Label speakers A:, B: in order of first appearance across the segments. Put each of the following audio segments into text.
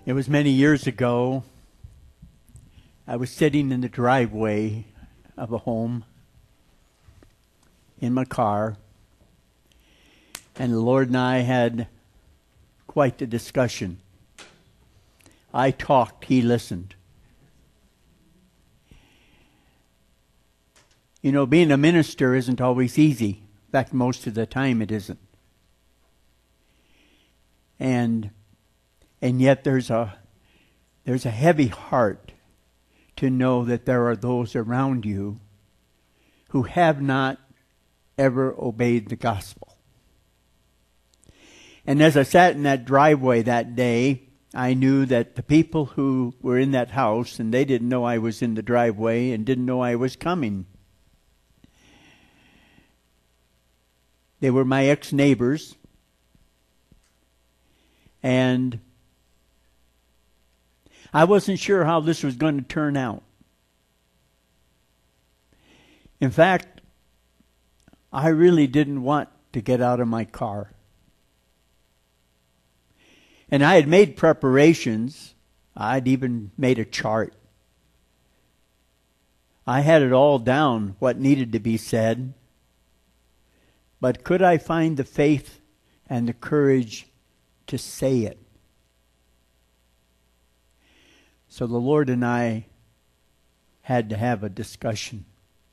A: It was many years ago. I was sitting in the driveway of a home in my car, and the Lord and I had quite the discussion. I talked, He listened. You know, being a minister isn't always easy. In fact, most of the time it isn't. And yet there's a heavy heart to know that there are those around you who have not ever obeyed the gospel. And as I sat in that driveway that day, I knew that the people who were in that house, and they didn't know I was in the driveway and didn't know I was coming. They were my ex-neighbors. And I wasn't sure how this was going to turn out. In fact, I really didn't want to get out of my car. And I had made preparations. I'd even made a chart. I had it all down, what needed to be said. But could I find the faith and the courage to say it? So the Lord and I had to have a discussion.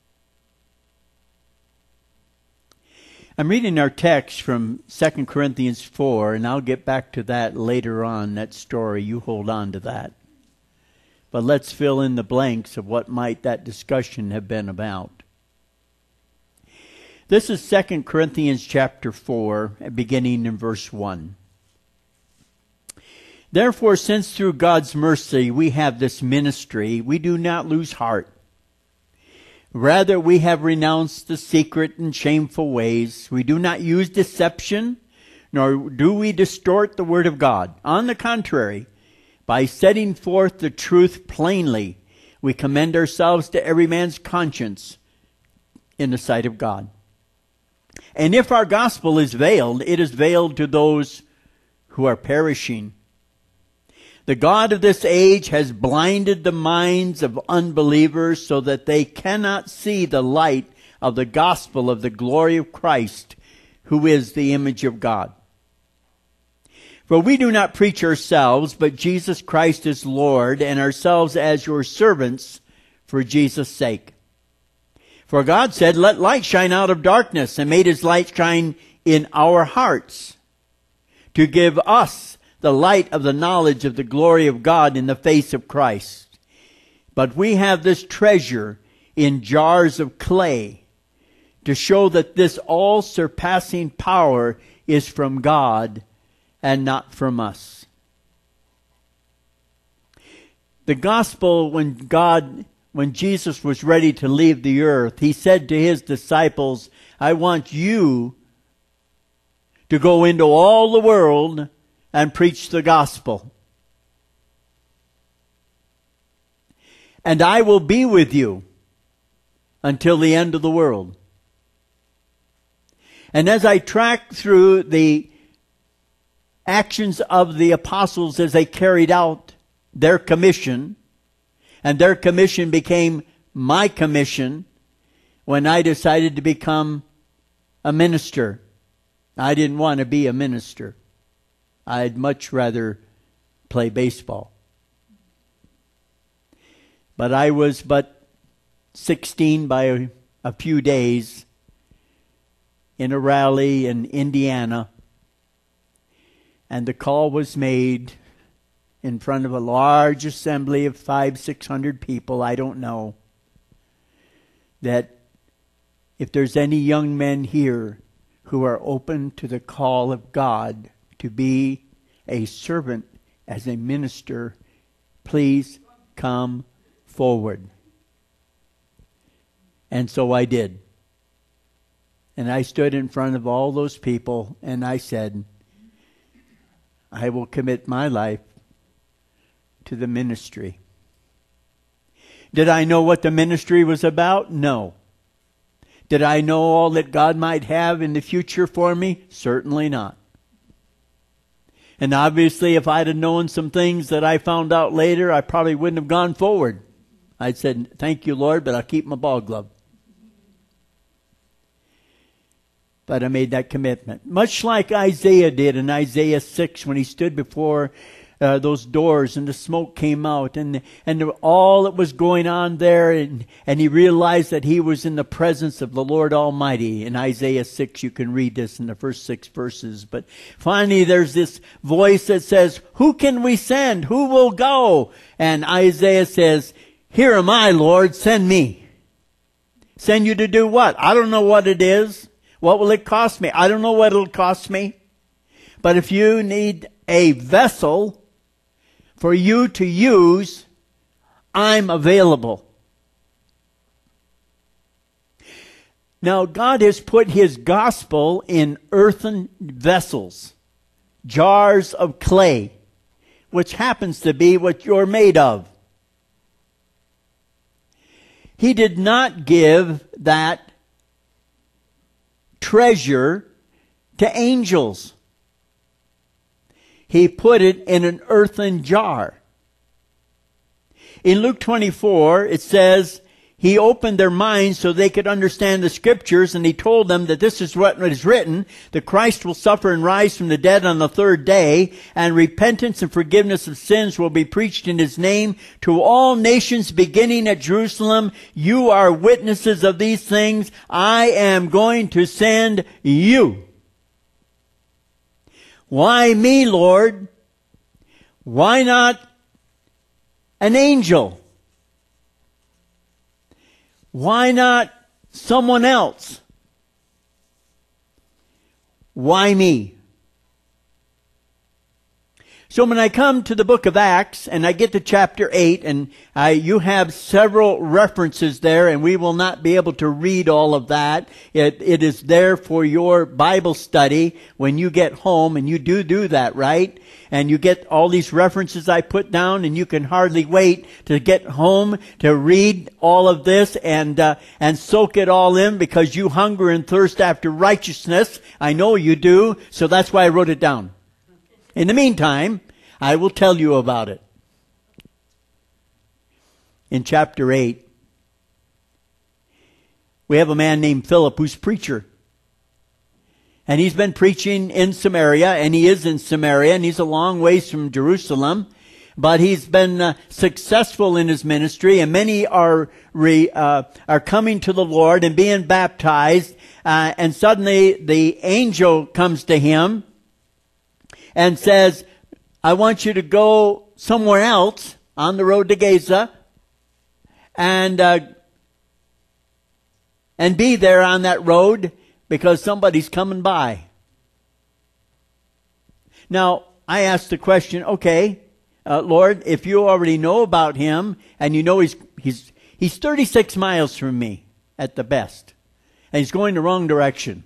A: I'm reading our text from 2 Corinthians 4, and I'll get back to that later on, that story. You hold on to that. But let's fill in the blanks of what might that discussion have been about. This is 2 Corinthians chapter 4, beginning in verse 1. Therefore, since through God's mercy we have this ministry, we do not lose heart. Rather, we have renounced the secret and shameful ways. We do not use deception, nor do we distort the word of God. On the contrary, by setting forth the truth plainly, we commend ourselves to every man's conscience in the sight of God. And if our gospel is veiled, it is veiled to those who are perishing. The God of this age has blinded the minds of unbelievers so that they cannot see the light of the gospel of the glory of Christ, who is the image of God. For we do not preach ourselves, but Jesus Christ is Lord, and ourselves as your servants for Jesus' sake. For God said, let light shine out of darkness, and made His light shine in our hearts, to give us the light of the knowledge of the glory of God in the face of Christ. But we have this treasure in jars of clay, to show that this all-surpassing power is from God and not from us. The gospel, when Jesus was ready to leave the earth, He said to His disciples, I want you to go into all the world and preach the gospel. And I will be with you until the end of the world. And as I track through the actions of the apostles as they carried out their commission, and their commission became my commission when I decided to become a minister. I didn't want to be a minister. I'd much rather play baseball. But I was but 16 by a few days in a rally in Indiana, and the call was made in front of a large assembly of 500-600 people, I don't know, that if there's any young men here who are open to the call of God to be a servant as a minister, please come forward. And so I did. And I stood in front of all those people and I said, I will commit my life to the ministry. Did I know what the ministry was about? No. Did I know all that God might have in the future for me? Certainly not. And obviously, if I'd have known some things that I found out later, I probably wouldn't have gone forward. I'd said, thank you, Lord, but I'll keep my ball glove. But I made that commitment. Much like Isaiah did in Isaiah 6 when he stood before those doors and the smoke came out and all that was going on there, and he realized that he was in the presence of the Lord Almighty. In Isaiah 6, you can read this in the first 6 verses. But finally there's this voice that says, who can we send? Who will go? And Isaiah says, here am I, Lord, send me. Send you to do what? I don't know what it is. What will it cost me? I don't know what it'll cost me. But if you need a vessel for you to use, I'm available. Now, God has put His gospel in earthen vessels, jars of clay, which happens to be what you're made of. He did not give that treasure to angels. He put it in an earthen jar. In Luke 24, it says, He opened their minds so they could understand the Scriptures, and He told them that this is what is written, that Christ will suffer and rise from the dead on the third day, and repentance and forgiveness of sins will be preached in His name to all nations beginning at Jerusalem. You are witnesses of these things. I am going to send you. Why me, Lord? Why not an angel? Why not someone else? Why me? So when I come to the book of Acts and I get to chapter 8, and you have several references there, and we will not be able to read all of that. It is there for your Bible study when you get home, and you do that, right? And you get all these references I put down, and you can hardly wait to get home to read all of this and soak it all in, because you hunger and thirst after righteousness. I know you do, so that's why I wrote it down. In the meantime, I will tell you about it. In chapter 8, we have a man named Philip who's preacher. And he's been preaching in Samaria, and he is in Samaria, and he's a long ways from Jerusalem. But he's been successful in his ministry, and many are coming to the Lord and being baptized. And suddenly the angel comes to him and says, I want you to go somewhere else on the road to Gaza and be there on that road because somebody's coming by. Now, I asked the question, okay, Lord, if you already know about him and you know he's 36 miles from me at the best, and he's going the wrong direction.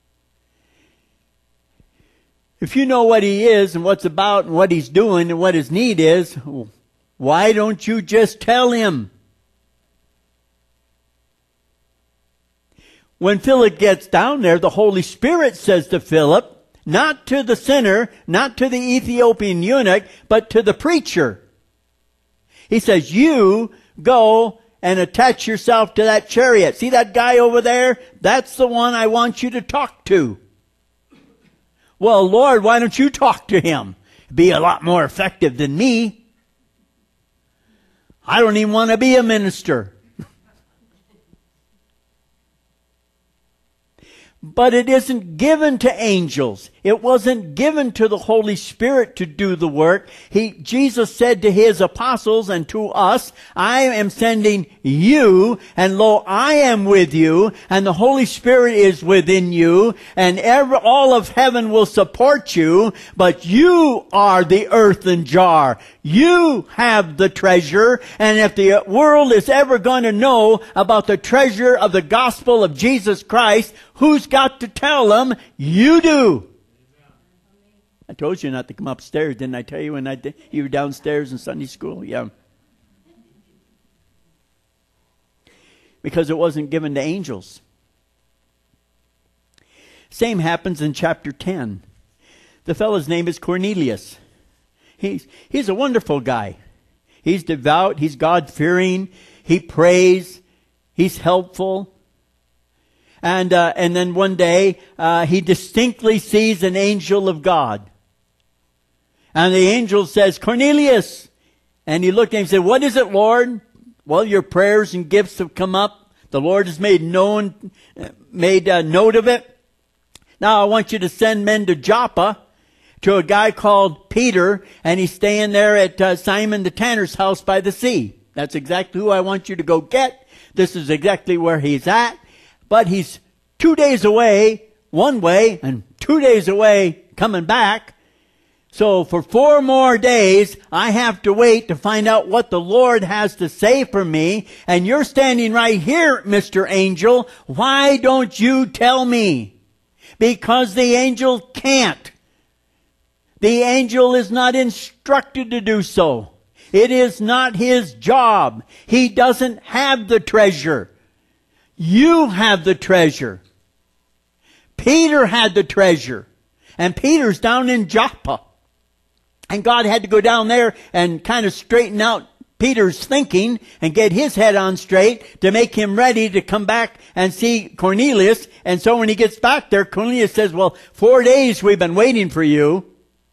A: If you know what he is and what's about and what he's doing and what his need is, why don't you just tell him? When Philip gets down there, the Holy Spirit says to Philip, not to the sinner, not to the Ethiopian eunuch, but to the preacher. He says, you go and attach yourself to that chariot. See that guy over there? That's the one I want you to talk to. Well, Lord, why don't you talk to him? Be a lot more effective than me. I don't even want to be a minister. But it isn't given to angels. It wasn't given to the Holy Spirit to do the work. Jesus said to his apostles and to us, I am sending you, and lo, I am with you, and the Holy Spirit is within you, and all of heaven will support you, but you are the earthen jar. You have the treasure, and if the world is ever going to know about the treasure of the gospel of Jesus Christ, who's got to tell them? You do. I told you not to come upstairs, didn't I tell you when you were downstairs in Sunday school? Yeah. Because it wasn't given to angels. Same happens in chapter 10. The fellow's name is Cornelius. He's a wonderful guy. He's devout. He's God-fearing. He prays. He's helpful. And then one day, he distinctly sees an angel of God. And the angel says, Cornelius. And he looked at him and said, what is it, Lord? Well, your prayers and gifts have come up. The Lord has made note of it. Now I want you to send men to Joppa, to a guy called Peter, and he's staying there at Simon the tanner's house by the sea. That's exactly who I want you to go get. This is exactly where he's at. But he's 2 days away, one way, and 2 days away coming back. So for 4 more days, I have to wait to find out what the Lord has to say for me. And you're standing right here, Mr. Angel. Why don't you tell me? Because the angel can't. The angel is not instructed to do so. It is not his job. He doesn't have the treasure. You have the treasure. Peter had the treasure. And Peter's down in Joppa. And God had to go down there and kind of straighten out Peter's thinking and get his head on straight to make him ready to come back and see Cornelius. And so when he gets back there, Cornelius says, well, 4 days we've been waiting for you.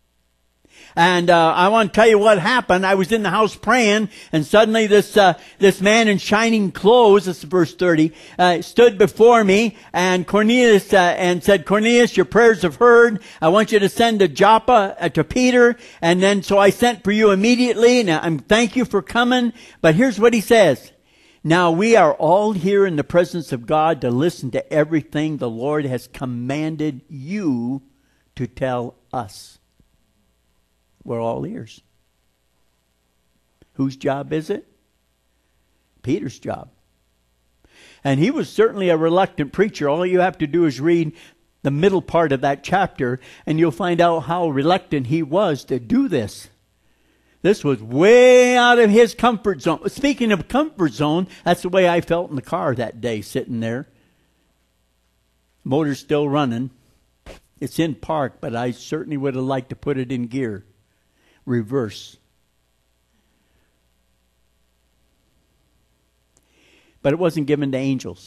A: And I want to tell you what happened. I was in the house praying, and suddenly this man in shining clothes, this is verse 30, stood before me, and Cornelius and said, Cornelius, your prayers have heard. I want you to send to Joppa to Peter. And then so I sent for you immediately. Now thank you for coming. But here's what he says. Now we are all here in the presence of God to listen to everything the Lord has commanded you to tell us. We're all ears. Whose job is it? Peter's job. And he was certainly a reluctant preacher. All you have to do is read the middle part of that chapter, and you'll find out how reluctant he was to do this. This was way out of his comfort zone. Speaking of comfort zone, that's the way I felt in the car that day, sitting there. Motor's still running. It's in park, but I certainly would have liked to put it in gear. Reverse. But it wasn't given to angels.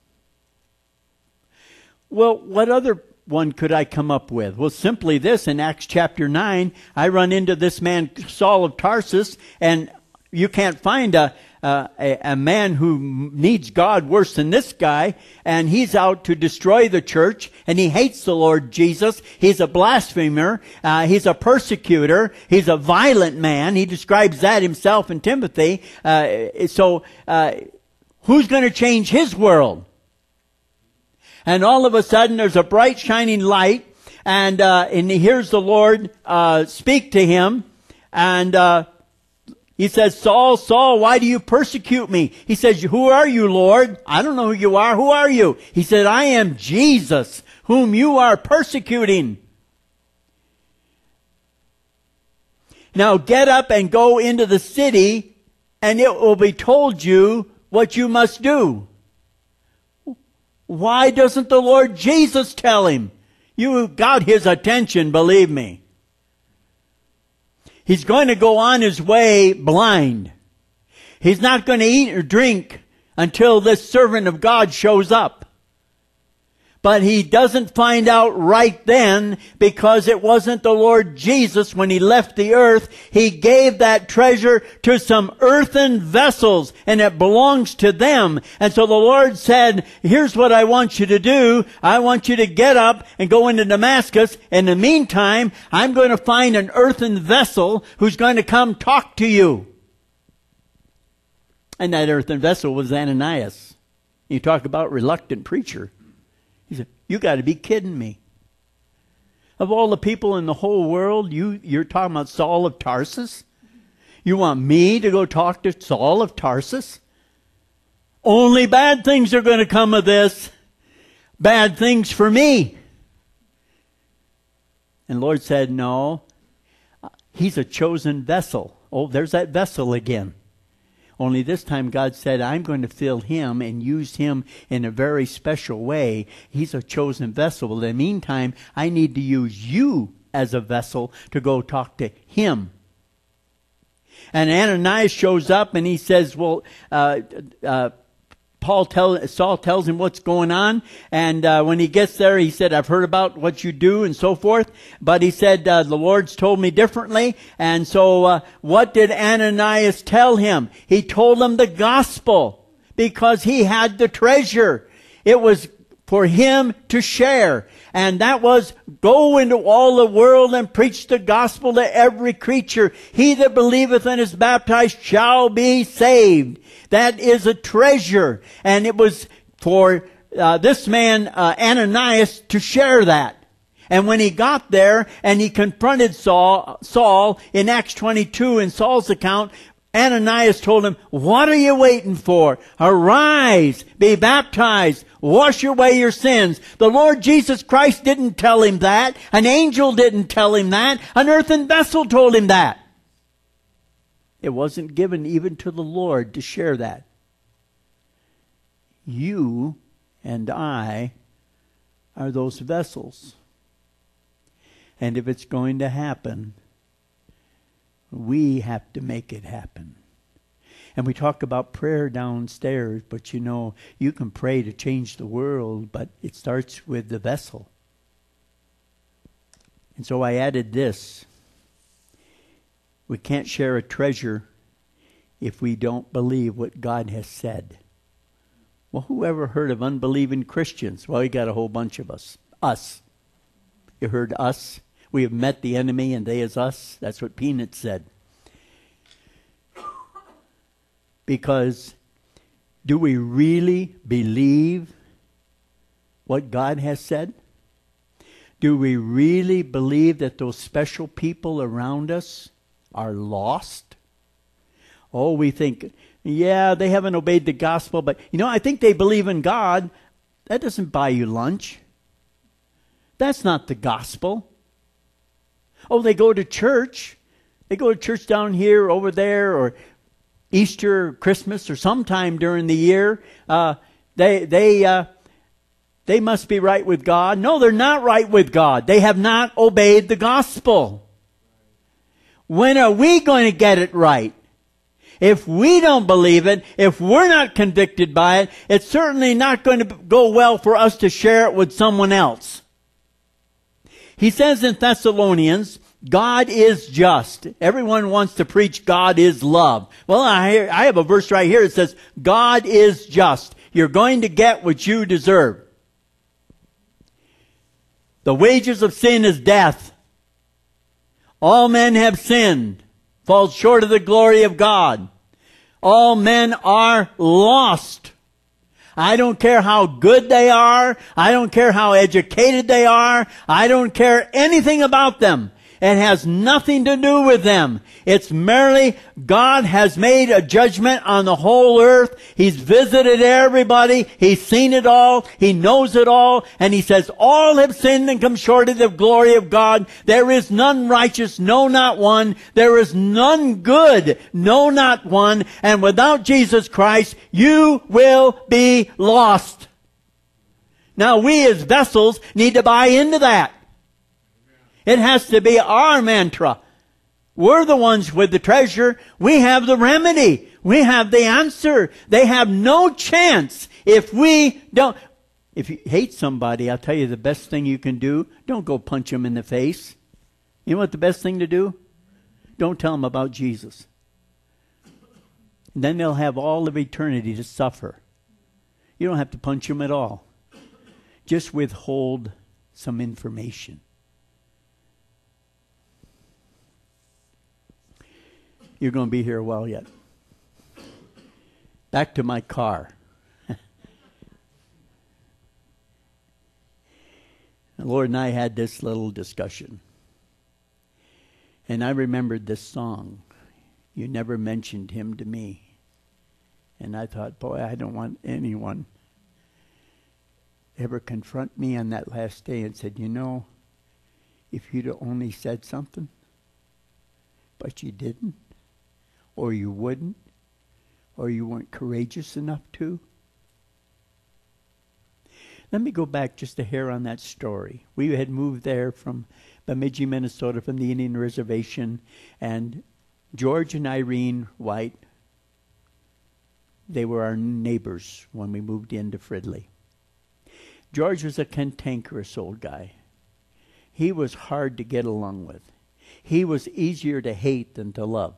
A: Well, what other one could I come up with? Well, simply this. In Acts chapter 9, I run into this man, Saul of Tarsus, and you can't find a man who needs God worse than this guy, and he's out to destroy the church, and he hates the Lord Jesus. He's a blasphemer. He's a persecutor. He's a violent man. He describes that himself in Timothy. So who's going to change his world? And all of a sudden, there's a bright shining light, and he hears the Lord speak to him, and he says, Saul, Saul, why do you persecute me? He says, who are you, Lord? I don't know who you are. Who are you? He said, I am Jesus, whom you are persecuting. Now get up and go into the city, and it will be told you what you must do. Why doesn't the Lord Jesus tell him? You got his attention, believe me. He's going to go on his way blind. He's not going to eat or drink until this servant of God shows up. But he doesn't find out right then, because it wasn't the Lord Jesus when he left the earth. He gave that treasure to some earthen vessels, and it belongs to them. And so the Lord said, here's what I want you to do. I want you to get up and go into Damascus. In the meantime, I'm going to find an earthen vessel who's going to come talk to you. And that earthen vessel was Ananias. You talk about reluctant preacher. He said, you got to be kidding me. Of all the people in the whole world, you're talking about Saul of Tarsus? You want me to go talk to Saul of Tarsus? Only bad things are going to come of this. Bad things for me. And the Lord said, no, he's a chosen vessel. Oh, there's that vessel again. Only this time God said, I'm going to fill him and use him in a very special way. He's a chosen vessel. In the meantime, I need to use you as a vessel to go talk to him. And Ananias shows up and he says, well, Saul tells him what's going on. And when he gets there, he said, I've heard about what you do and so forth. But he said, the Lord's told me differently. And so what did Ananias tell him? He told him the gospel because he had the treasure. It was for him to share. And that was, go into all the world and preach the gospel to every creature. He that believeth and is baptized shall be saved. That is a treasure. And it was for this man, Ananias, to share that. And when he got there and he confronted Saul in Acts 22 in Saul's account, Ananias told him, what are you waiting for? Arise, be baptized, wash away your sins. The Lord Jesus Christ didn't tell him that. An angel didn't tell him that. An earthen vessel told him that. It wasn't given even to the Lord to share that. You and I are those vessels. And if it's going to happen, we have to make it happen. And we talk about prayer downstairs, but you know, you can pray to change the world, but it starts with the vessel. And so I added this. We can't share a treasure if we don't believe what God has said. Well, who ever heard of unbelieving Christians? Well, you got a whole bunch of us. Us. You heard us? We have met the enemy and they is us. That's what Peanuts said. Because do we really believe what God has said? Do we really believe that those special people around us are lost? Oh, we think, yeah, they haven't obeyed the gospel, but you know, I think they believe in God. That doesn't buy you lunch. That's not the gospel. Oh, they go to church. They go to church down here, over there, or Easter, or Christmas, or sometime during the year. They must be right with God. No, they're not right with God. They have not obeyed the gospel. When are we going to get it right? If we don't believe it, if we're not convicted by it, it's certainly not going to go well for us to share it with someone else. He says in Thessalonians, God is just. Everyone wants to preach God is love. Well, I have a verse right here that says, God is just. You're going to get what you deserve. The wages of sin is death. All men have sinned, fall short of the glory of God. All men are lost. I don't care how good they are. I don't care how educated they are. I don't care anything about them. It has nothing to do with them. It's merely God has made a judgment on the whole earth. He's visited everybody. He's seen it all. He knows it all. And He says, all have sinned and come short of the glory of God. There is none righteous, no, not one. There is none good, no, not one. And without Jesus Christ, you will be lost. Now we as vessels need to buy into that. It has to be our mantra. We're the ones with the treasure. We have the remedy. We have the answer. They have no chance if we don't. If you hate somebody, I'll tell you the best thing you can do, don't go punch them in the face. You know what the best thing to do? Don't tell them about Jesus. And then they'll have all of eternity to suffer. You don't have to punch them at all. Just withhold some information. You're going to be here a while yet. Back to my car. The Lord and I had this little discussion. And I remembered this song. You never mentioned Him to me. And I thought, boy, I don't want anyone ever confront me on that last day and said, you know, if you'd only said something, but you didn't. Or you wouldn't, or you weren't courageous enough to. Let me go back just a hair on that story. We had moved there from Bemidji, Minnesota, from the Indian Reservation, and George and Irene White, they were our neighbors when we moved into Fridley. George was a cantankerous old guy. He was hard to get along with. He was easier to hate than to love.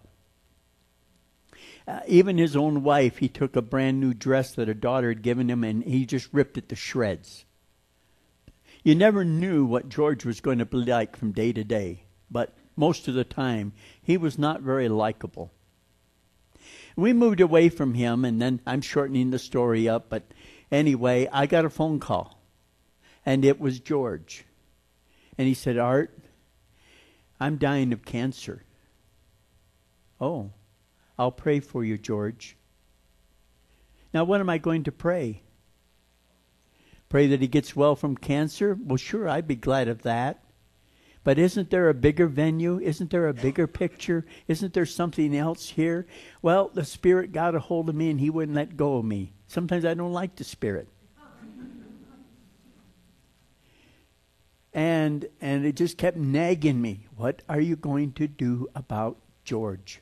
A: Even his own wife, he took a brand new dress that a daughter had given him and he just ripped it to shreds. You never knew what George was going to be like from day to day, but most of the time he was not very likable. We moved away from him, and then I'm shortening the story up, but anyway, I got a phone call, and it was George. And he said, Art, I'm dying of cancer. Oh, I'll pray for you, George. Now, what am I going to pray? Pray that he gets well from cancer? Well, sure, I'd be glad of that. But isn't there a bigger venue? Isn't there a bigger picture? Isn't there something else here? Well, the Spirit got a hold of me and he wouldn't let go of me. Sometimes I don't like the Spirit. And it just kept nagging me. What are you going to do about George?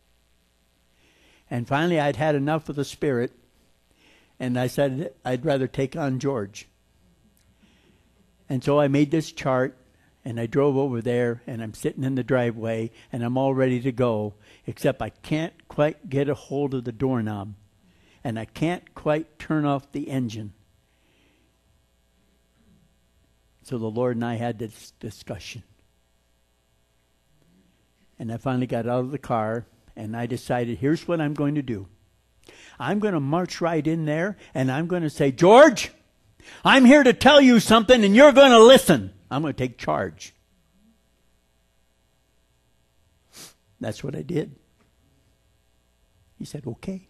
A: And finally I'd had enough of the Spirit, and I said I'd rather take on George. And so I made this chart, and I drove over there, and I'm sitting in the driveway, and I'm all ready to go, except I can't quite get a hold of the doorknob, and I can't quite turn off the engine. So the Lord and I had this discussion. And I finally got out of the car, and I decided, here's what I'm going to do. I'm going to march right in there, and I'm going to say, George, I'm here to tell you something, and you're going to listen. I'm going to take charge. That's what I did. He said, okay.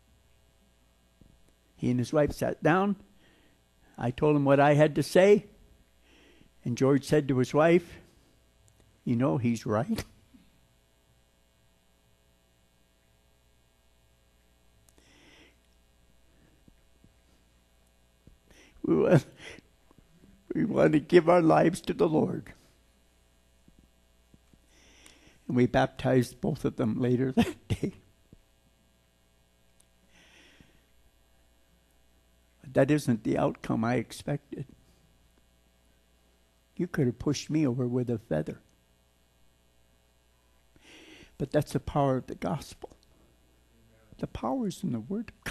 A: He and his wife sat down. I told him what I had to say. And George said to his wife, you know, he's right. We want to give our lives to the Lord. And we baptized both of them later that day. But that isn't the outcome I expected. You could have pushed me over with a feather. But that's the power of the gospel. The power is in the Word of God.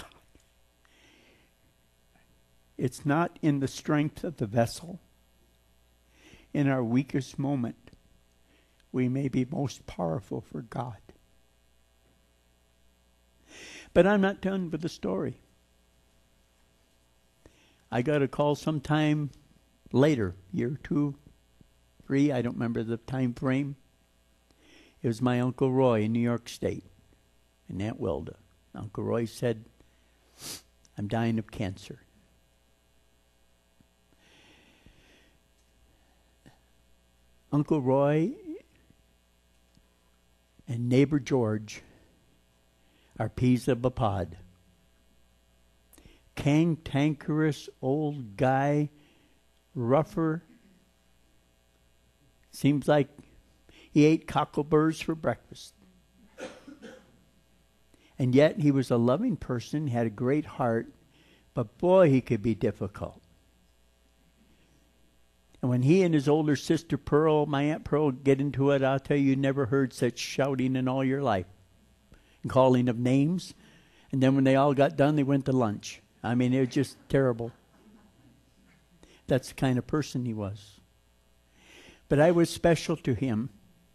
A: It's not in the strength of the vessel. In our weakest moment, we may be most powerful for God. But I'm not done with the story. I got a call sometime later, year 2, 3, I don't remember the time frame. It was my Uncle Roy in New York State, in Aunt Wilda. Uncle Roy said, I'm dying of cancer. Uncle Roy and neighbor George are peas of a pod. Cantankerous old guy, rougher. Seems like he ate cockleburrs for breakfast. And yet he was a loving person, had a great heart, but boy, he could be difficult. And when he and his older sister Pearl, my Aunt Pearl, get into it, I'll tell you, you never heard such shouting in all your life. And calling of names. And then when they all got done, they went to lunch. I mean, it was just terrible. That's the kind of person he was. But I was special to him.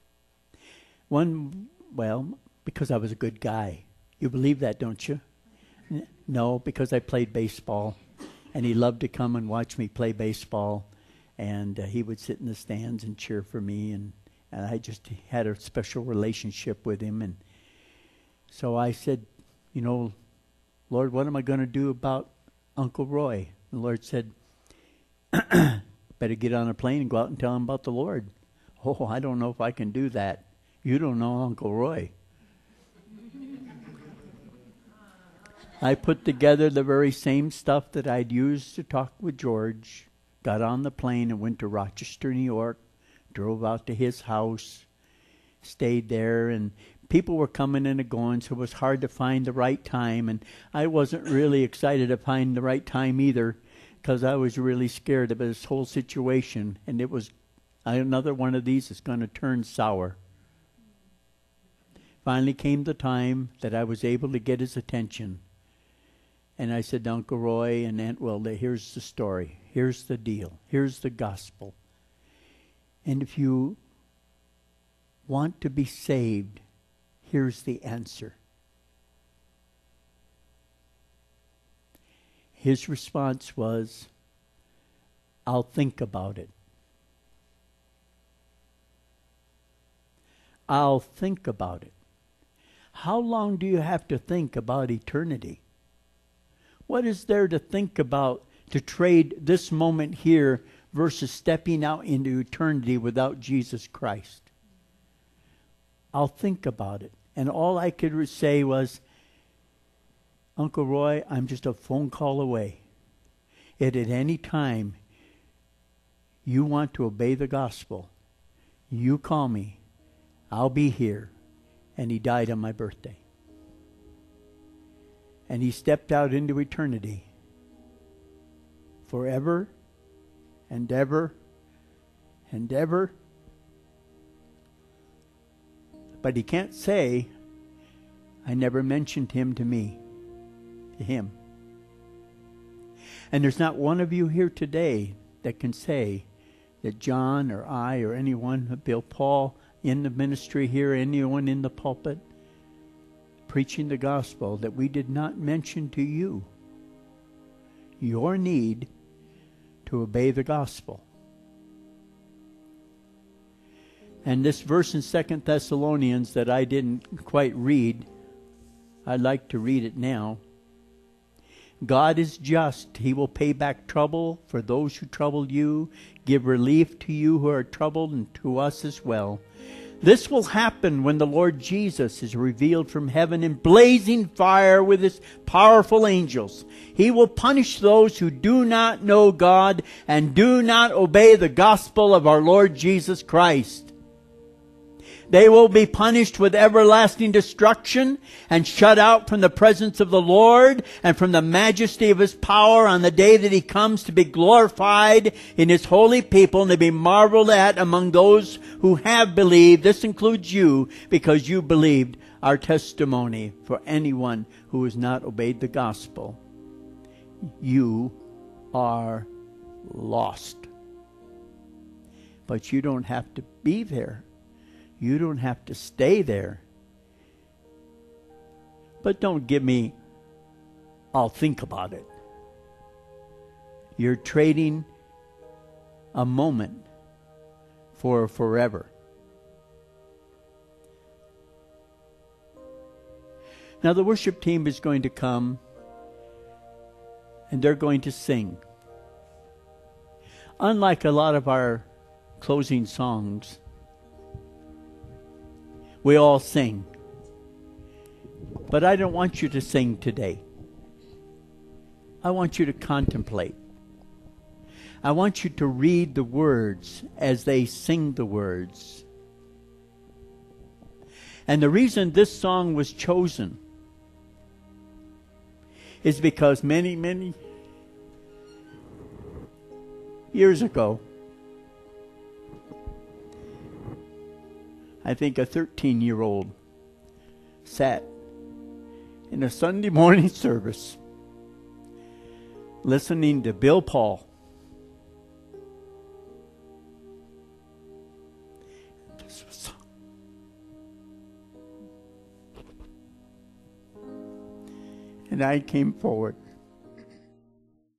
A: Because I was a good guy. You believe that, don't you? No, because I played baseball. And he loved to come and watch me play baseball. And he would sit in the stands and cheer for me. And I just had a special relationship with him. And so I said, Lord, what am I going to do about Uncle Roy? And the Lord said, better get on a plane and go out and tell him about the Lord. Oh, I don't know if I can do that. You don't know Uncle Roy. I put together the very same stuff that I'd used to talk with George, got on the plane and went to Rochester, New York, drove out to his house, stayed there, and people were coming and going, so it was hard to find the right time, and I wasn't really excited to find the right time either, because I was really scared of this whole situation, and it was another one of these is going to turn sour. Finally came the time that I was able to get his attention. And I said to Uncle Roy and Aunt Wilda, here's the story. Here's the deal. Here's the gospel. And if you want to be saved, here's the answer. His response was, I'll think about it. I'll think about it. How long do you have to think about eternity? What is there to think about to trade this moment here versus stepping out into eternity without Jesus Christ? I'll think about it. And all I could say was, Uncle Roy, I'm just a phone call away. At any time you want to obey the gospel, you call me. I'll be here. And he died on my birthday. And he stepped out into eternity. Forever and ever and ever. But he can't say, I never mentioned him to me. To him. And there's not one of you here today that can say that John or I or anyone, Bill Paul, in the ministry here, anyone in the pulpit, preaching the gospel, that we did not mention to you your need to obey the gospel. And this verse in 2 Thessalonians that I didn't quite read, I'd like to read it now. God is just. He will pay back trouble for those who trouble you, give relief to you who are troubled, and to us as well. This will happen when the Lord Jesus is revealed from heaven in blazing fire with his powerful angels. He will punish those who do not know God and do not obey the gospel of our Lord Jesus Christ. They will be punished with everlasting destruction and shut out from the presence of the Lord and from the majesty of his power on the day that he comes to be glorified in his holy people and to be marveled at among those who have believed. This includes you, because you believed our testimony. For anyone who has not obeyed the gospel, you are lost. But you don't have to be there. You don't have to stay there. But don't give me, I'll think about it. You're trading a moment for forever. Now the worship team is going to come and they're going to sing. Unlike a lot of our closing songs, we all sing. But I don't want you to sing today. I want you to contemplate. I want you to read the words as they sing the words. And the reason this song was chosen is because many, many years ago, I think a 13-year-old sat in a Sunday morning service listening to Bill Paul. This was and I came forward.